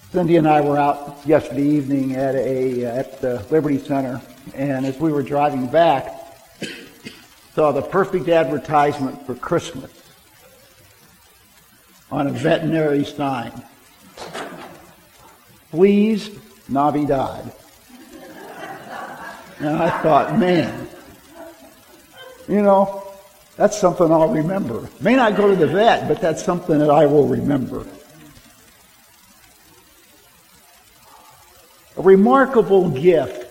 Cindy and I were out yesterday evening at the Liberty Center, and as we were driving back, saw the perfect advertisement for Christmas on a veterinary sign. Please, Navidad. And I thought, man, that's something I'll remember. May not go to the vet, but that's something that I will remember. A remarkable gift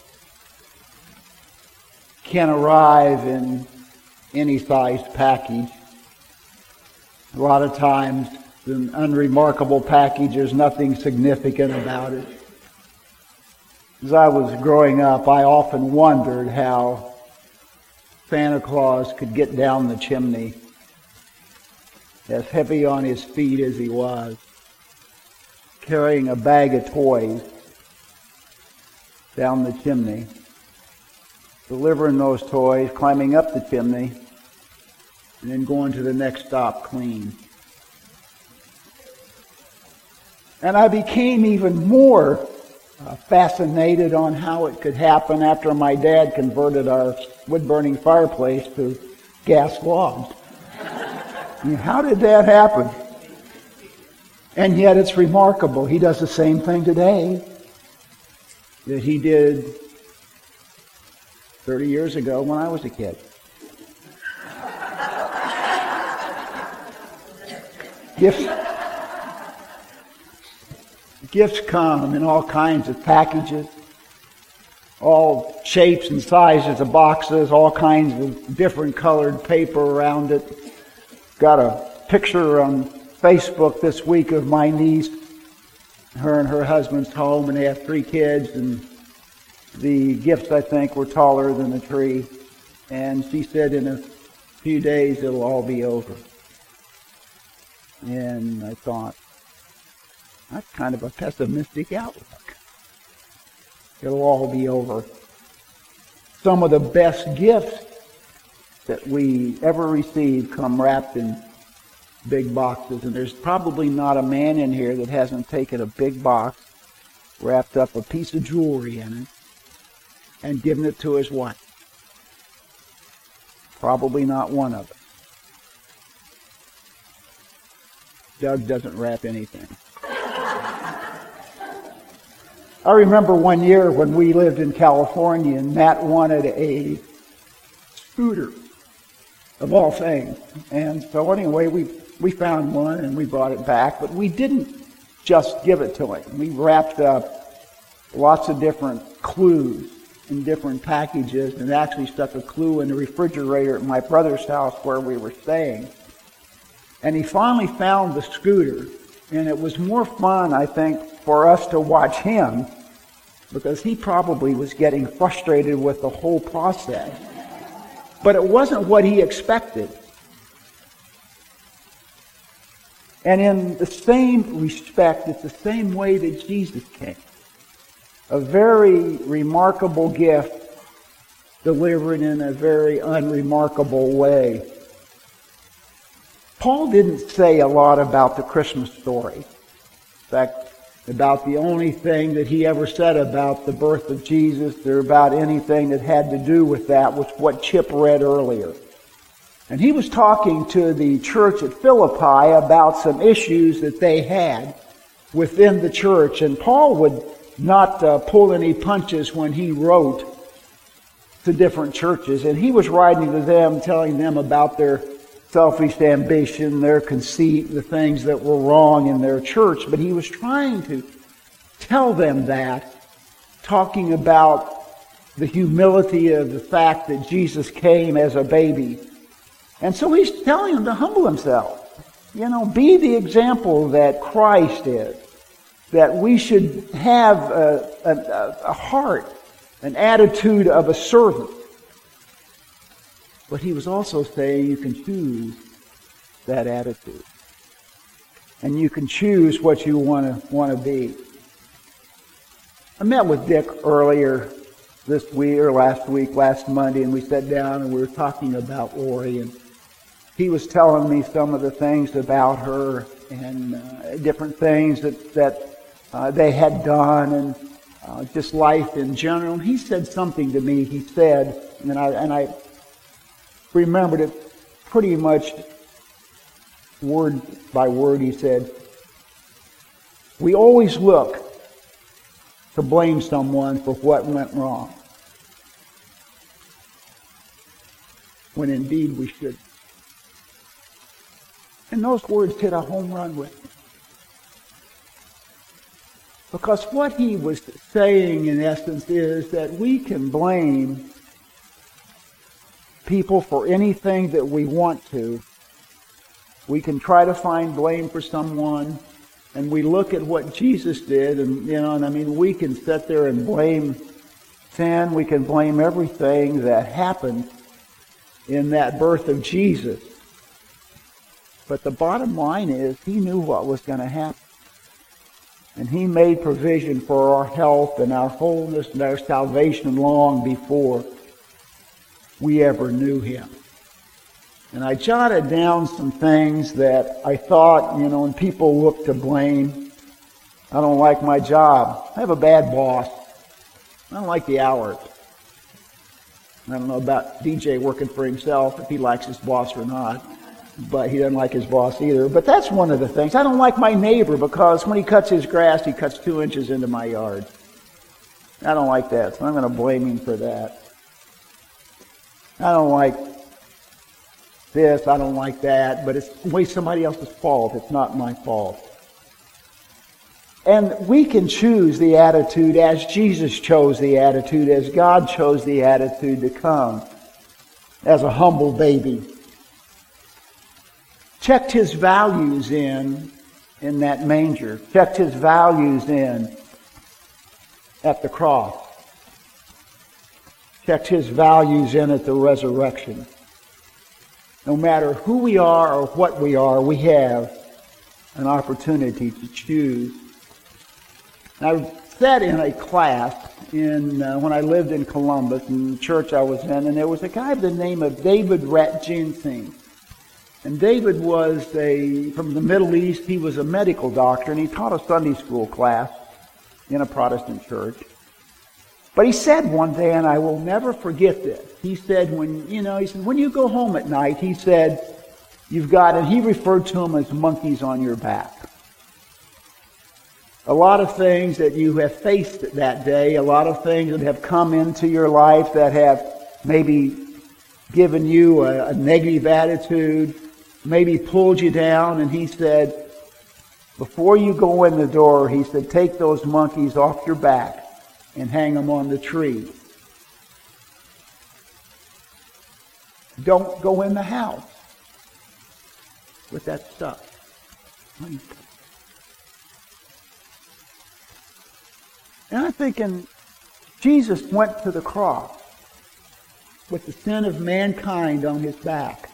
can arrive in any sized package. A lot of times, an unremarkable package, there's nothing significant about it. As I was growing up, I often wondered how Santa Claus could get down the chimney, as heavy on his feet as he was, carrying a bag of toys down the chimney, delivering those toys, climbing up the chimney, and then going to the next stop clean. And I became even more fascinated on how it could happen after my dad converted our wood-burning fireplace to gas logs. How did that happen? And yet it's remarkable. He does the same thing today that he did 30 years ago when I was a kid. Gifts come in all kinds of packages, all shapes and sizes of boxes, all kinds of different colored paper around it. Got a picture on Facebook this week of my niece, her and her husband's home, and they have 3 kids, and the gifts, I think, were taller than the tree. And she said in a few days it'll all be over. And I thought, that's kind of a pessimistic outlook. It'll all be over. Some of the best gifts that we ever receive come wrapped in big boxes, and there's probably not a man in here that hasn't taken a big box, wrapped up a piece of jewelry in it, and given it to his wife. Probably not one of us. Doug doesn't wrap anything. I remember one year when we lived in California and Matt wanted a scooter, of all things. And so anyway, we found one and we brought it back, but we didn't just give it to him. We wrapped up lots of different clues in different packages and actually stuck a clue in the refrigerator at my brother's house where we were staying. And he finally found the scooter, and it was more fun, I think, for us to watch him, because he probably was getting frustrated with the whole process. But it wasn't what he expected. And in the same respect, it's the same way that Jesus came. A very remarkable gift delivered in a very unremarkable way. Paul didn't say a lot about the Christmas story. In fact, about the only thing that he ever said about the birth of Jesus or about anything that had to do with that was what Chip read earlier. And he was talking to the church at Philippi about some issues that they had within the church. And Paul would not pull any punches when he wrote to different churches. And he was writing to them, telling them about their selfish ambition, their conceit, the things that were wrong in their church. But he was trying to tell them that, talking about the humility of the fact that Jesus came as a baby. And so he's telling them to humble himself. Be the example that Christ is. That we should have a heart, an attitude of a servant. But he was also saying you can choose that attitude. And you can choose what you want to be. I met with Dick earlier this week, or last Monday, and we sat down and we were talking about Lori. And he was telling me some of the things about her and different things that they had done, and just life in general. And he said something to me. He said, and I remembered it pretty much word by word. He said, "We always look to blame someone for what went wrong, when indeed we should." And those words hit a home run with me. Because what he was saying, in essence, is that we can blame people for anything that we want to. We can try to find blame for someone, and we look at what Jesus did, and we can sit there and blame sin. We can blame everything that happened in that birth of Jesus. But the bottom line is, he knew what was going to happen. And he made provision for our health and our wholeness and our salvation long before we ever knew him. And I jotted down some things that I thought, when people look to blame. I don't like my job. I have a bad boss. I don't like the hours. I don't know about DJ working for himself, if he likes his boss or not. But he doesn't like his boss either. But that's one of the things. I don't like my neighbor because when he cuts his grass, he cuts 2 inches into my yard. I don't like that, so I'm going to blame him for that. I don't like this, I don't like that, but it's always somebody else's fault. It's not my fault. And we can choose the attitude as Jesus chose the attitude, as God chose the attitude to come as a humble baby. Checked his values in that manger. Checked his values in at the cross. Checked his values in at the resurrection. No matter who we are or what we are, we have an opportunity to choose. And I sat in a class when I lived in Columbus, in the church I was in, and there was a guy by the name of David Ratjinsing. And David was from the Middle East. He was a medical doctor, and he taught a Sunday school class in a Protestant church. But he said one day, and I will never forget this. He said, when you go home at night, he said, you've got, and he referred to them as monkeys on your back. A lot of things that you have faced that day, a lot of things that have come into your life that have maybe given you a negative attitude, maybe pulled you down, and he said, before you go in the door, he said, take those monkeys off your back and hang them on the tree. Don't go in the house with that stuff. And I'm thinking, Jesus went to the cross with the sin of mankind on his back.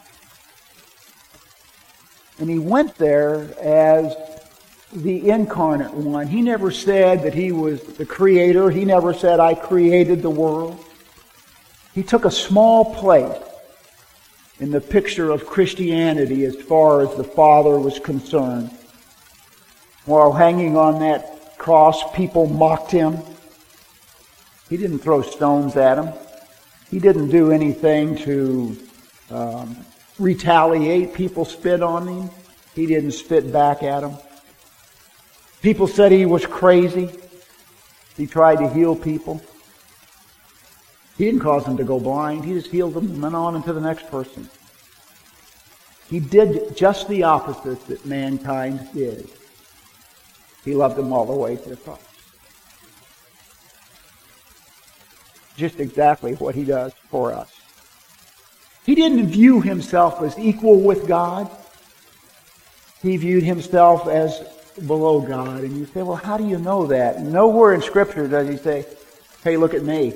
And he went there as the incarnate one. He never said that he was the creator. He never said, I created the world. He took a small place in the picture of Christianity as far as the Father was concerned. While hanging on that cross, people mocked him. He didn't throw stones at him. He didn't do anything to retaliate. People spit on him. He didn't spit back at them. People said he was crazy. He tried to heal people. He didn't cause them to go blind. He just healed them and went on into the next person. He did just the opposite that mankind did. He loved them all the way to the cross. Just exactly what he does for us. He didn't view himself as equal with God. He viewed himself as below God. And you say, well, how do you know that? Nowhere in Scripture does he say, hey, look at me.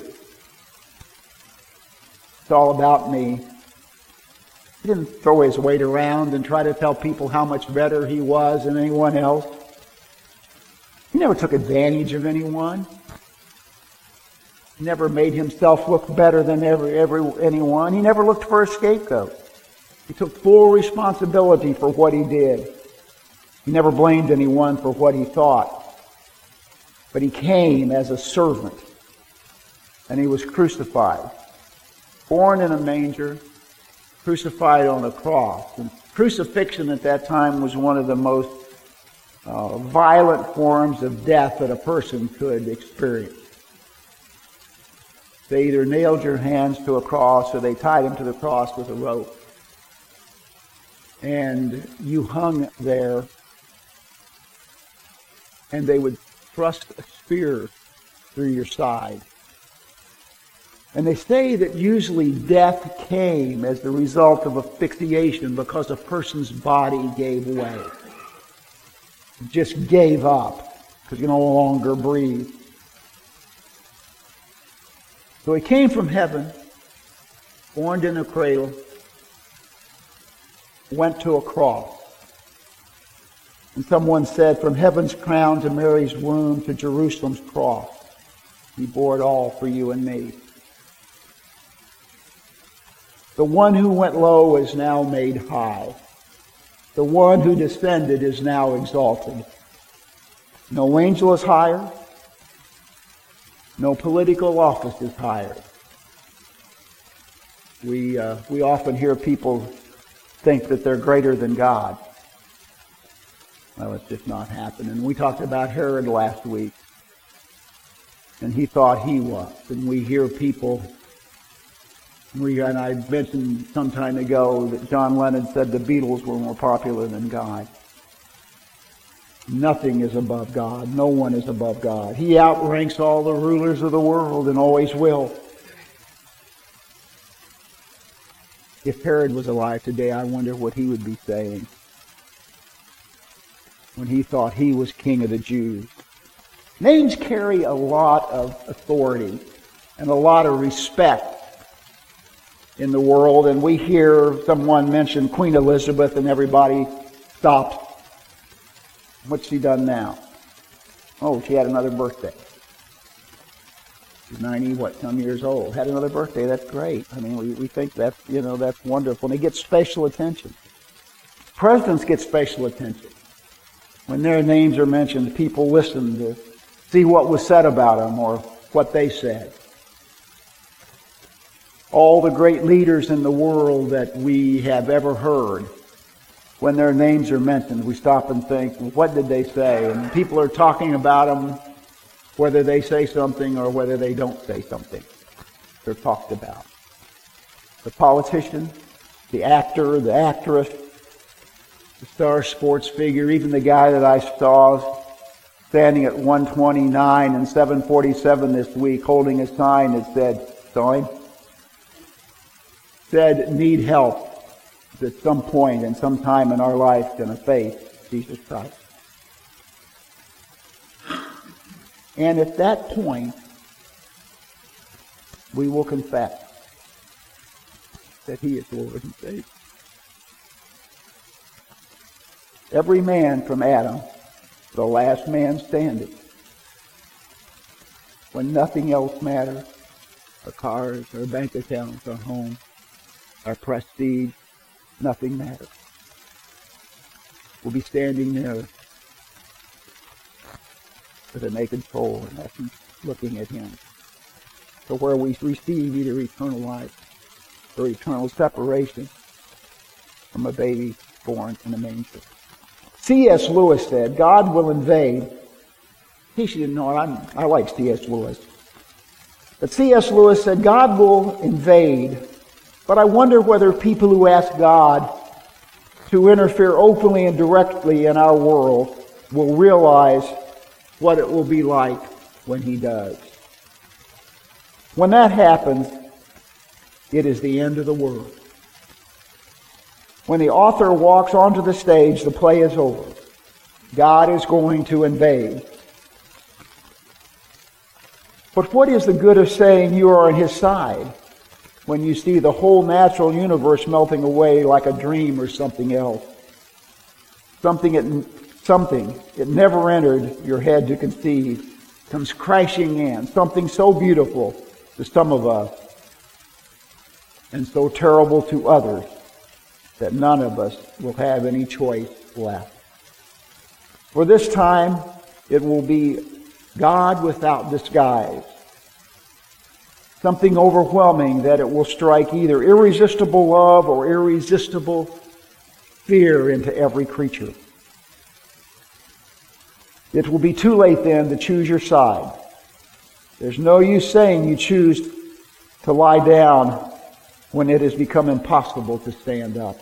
It's all about me. He didn't throw his weight around and try to tell people how much better he was than anyone else. He never took advantage of anyone. He never made himself look better than anyone. He never looked for a scapegoat. He took full responsibility for what he did. He never blamed anyone for what he thought. But he came as a servant, and he was crucified. Born in a manger, crucified on a cross. And crucifixion at that time was one of the most violent forms of death that a person could experience. They either nailed your hands to a cross or they tied him to the cross with a rope. And you hung there, and they would thrust a spear through your side. And they say that usually death came as the result of asphyxiation because a person's body gave way. It just gave up because you no longer breathe. So he came from heaven, born in a cradle, went to a cross. And someone said, from heaven's crown to Mary's womb to Jerusalem's cross, he bore it all for you and me. The one who went low is now made high. The one who descended is now exalted. No angel is higher. No political office is higher. We often hear people think that they're greater than God. Well, it's just not happening. We talked about Herod last week, and he thought he was. And we hear people, and I mentioned some time ago that John Lennon said the Beatles were more popular than God. Nothing is above God. No one is above God. He outranks all the rulers of the world and always will. If Herod was alive today, I wonder what he would be saying when he thought he was king of the Jews. Names carry a lot of authority and a lot of respect in the world, and we hear someone mention Queen Elizabeth and everybody stopped. What's she done now? Oh, she had another birthday. She's 90, some years old. Had another birthday. That's great. I mean, we think that's wonderful. And they get special attention. Presidents get special attention. When their names are mentioned, people listen to see what was said about them or what they said. All the great leaders in the world that we have ever heard, when their names are mentioned, we stop and think, what did they say? And people are talking about them, whether they say something or whether they don't say something. They're talked about. The politician, the actor, the actress, the star sports figure, even the guy that I saw standing at 129 and 747 this week holding a sign that said, need help. At some point and some time in our life going to face Jesus Christ. And at that point, we will confess that He is Lord and Savior. Every man from Adam, the last man standing, when nothing else matters, our cars, our bank accounts, our home, our prestige, nothing matters. We'll be standing there with a naked soul and essence looking at Him. So where we receive either eternal life or eternal separation from a baby born in a manger. C.S. Lewis said, God will invade. In case you didn't know, I like C.S. Lewis. But C.S. Lewis said, God will invade. But I wonder whether people who ask God to interfere openly and directly in our world will realize what it will be like when He does. When that happens, it is the end of the world. When the author walks onto the stage, the play is over. God is going to invade. But what is the good of saying you are on His side when you see the whole natural universe melting away like a dream or something else? Something it never entered your head to conceive comes crashing in. Something so beautiful to some of us and so terrible to others that none of us will have any choice left. For this time, it will be God without disguise. Something overwhelming that it will strike either irresistible love or irresistible fear into every creature. It will be too late then to choose your side. There's no use saying you choose to lie down when it has become impossible to stand up.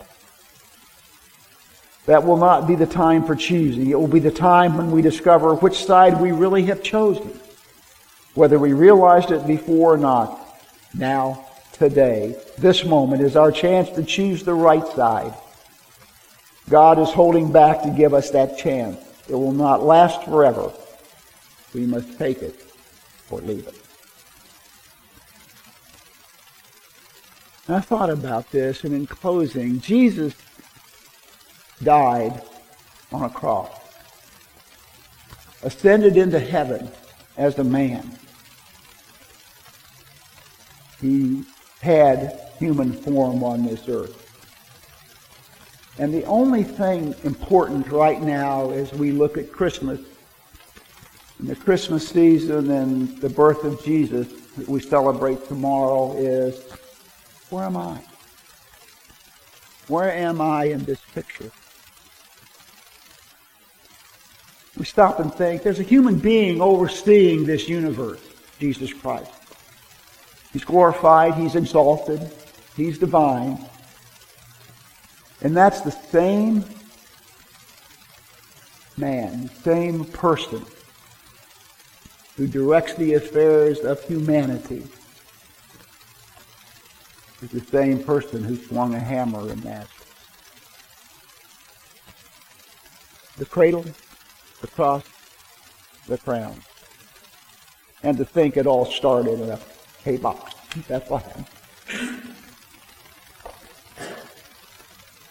That will not be the time for choosing. It will be the time when we discover which side we really have chosen, whether we realized it before or not. Now, today, this moment is our chance to choose the right side. God is holding back to give us that chance. It will not last forever. We must take it or leave it. And I thought about this, and in closing, Jesus died on a cross, ascended into heaven as a man. He had human form on this earth. And the only thing important right now as we look at Christmas, and the Christmas season and the birth of Jesus that we celebrate tomorrow is, where am I? Where am I in this picture? We stop and think, there's a human being overseeing this universe, Jesus Christ. He's glorified, He's exalted, He's divine. And that's the same man, the same person who directs the affairs of humanity. Is the same person who swung a hammer in Nazareth. The cradle, the cross, the crown. And to think it all started in a hay box. That's what happened.